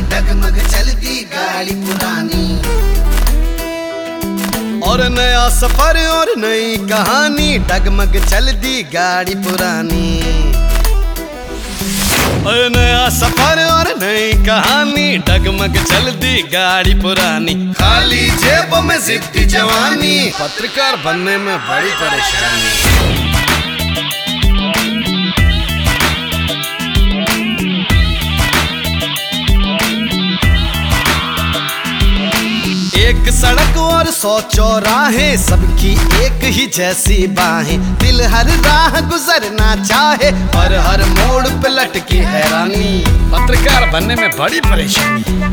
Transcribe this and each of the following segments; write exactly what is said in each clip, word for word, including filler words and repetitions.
डगमग चलती गाड़ी पुरानी। और नया सफर और नई कहानी, डगमग चलती गाड़ी पुरानी। और नया सफर और नई कहानी, डगमग चलती गाड़ी पुरानी। खाली जेब में जिद्दी जवानी, पत्रकार बनने में बड़ी परेशानी। एक सड़क और सौ चौराहे, सबकी एक ही जैसी बाहें। दिल हर राह गुजरना चाहे, पर हर मोड़ पे लटकी हैरानी। पत्रकार बनने में बड़ी परेशानी।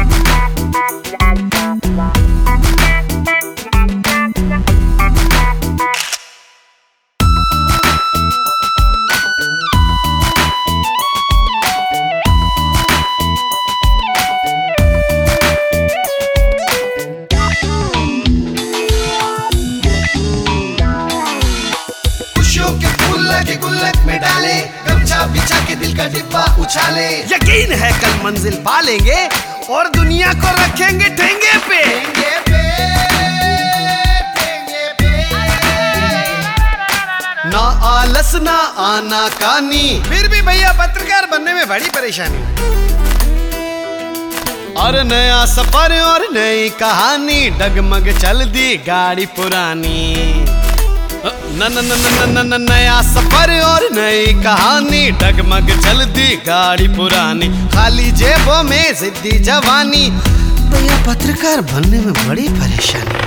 के गुल्लक में डाले, गमछा बिछा के दिल का डिब्बा उछाले। यकीन है कल मंजिल पालेंगे और दुनिया को रखेंगे ठेंगे पे। ठेंगे पे, ठेंगे पे। ना आलस ना आना कानी, फिर भी भैया पत्रकार बनने में बड़ी परेशानी। और नया सफर और नई कहानी, डगमग चलती गाड़ी पुरानी। न न न न न न नया सफर और नई कहानी, डगमग चलती गाड़ी पुरानी। खाली जेबों में जिद्दी जवानी, भैया पत्रकार बनने में बड़ी परेशानी।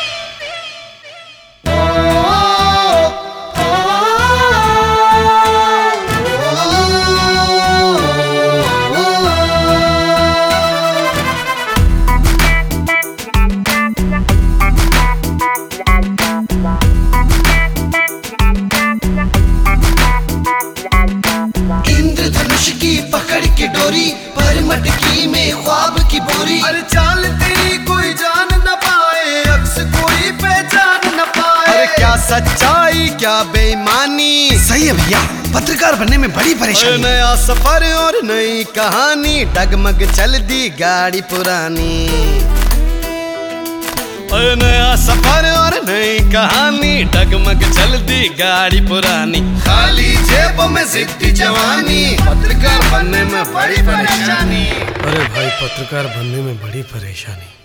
पकड़ के डोरी पर मटकी में ख्वाब की बोरी। अरे चाल तेरी कोई जान न पाए, अक्स कोई पहचान न पाए। अरे क्या सच्चाई क्या बेईमानी। सही है भैया, पत्रकार बनने में बड़ी परेशानी। नया सफर और नई कहानी, डगमग चलती गाड़ी पुरानी। और नया सफर और नई कहानी, डगमग चलती गाड़ी पुरानी। खाली जेब में जिद्दी जवानी, पत्रकार बनने में बड़ी परेशानी। अरे भाई पत्रकार बनने में बड़ी परेशानी।